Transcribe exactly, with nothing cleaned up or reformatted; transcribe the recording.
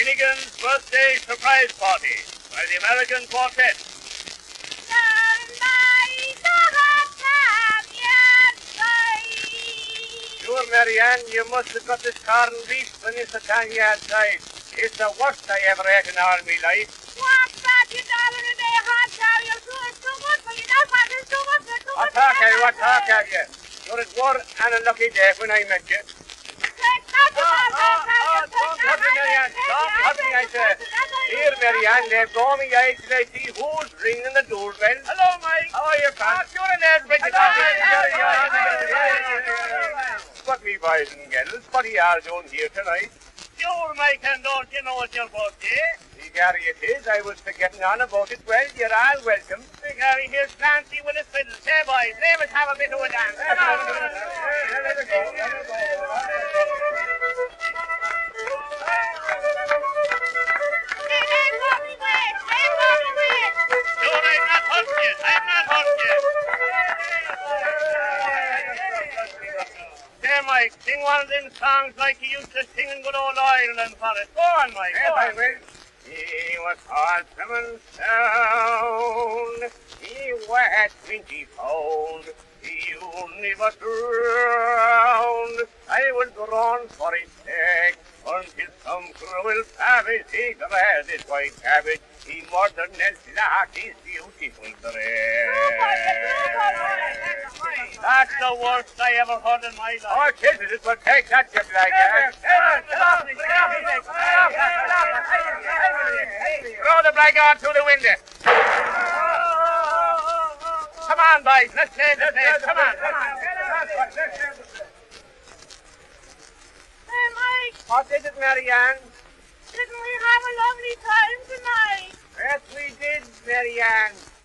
Finnegan's birthday surprise party by the American Quartet. Sure, Marianne, you must have got this corned beef when you sat on the outside. It's the worst I ever ate in all my life. What's that, you dollar a day hot cow? You're too, too much, but you don't want it too much, too much. What talk are you, what talk are you? You're it were an unlucky day when I met you. Oh, oh, oh, don't touch me, Marianne. Don't touch me, I say. Here, Marianne, they've gone me eyes till I see who's ringing the doorbell. Hello, Mike. How are you, pal? You're an air bridge. What me boys and girls, what are you doing here tonight? Sure, Mike, and don't you know it's your birthday? See, Gary, it is. I was forgetting on about it. Well, you're all welcome. See, Gary, here's Nancy with his fiddle. Say, boys, let us have a bit of a dance. Come on. Let us go. Let us go. Sure, I'm not hurt yet. I'm not hurt yet. Say, Mike, sing one of them songs like you used to sing in good old Ireland for us. Go on, Mike. Go on. He was awesome and sound. He weighed twenty pound. He only was drowned. I was drawn for his sake until some cruel savage he grabbed his white cabbage. He murdered and slacked his beautiful dress. That's the worst I ever heard in my life. Oh, kids, it will take that just like that. Throw the blackguard through the window. Come on, boys, let's save the place. Come on, come on. Hey, Mike, What is it, Marianne? didn't we have a lovely time tonight? Yes, we did, Marianne.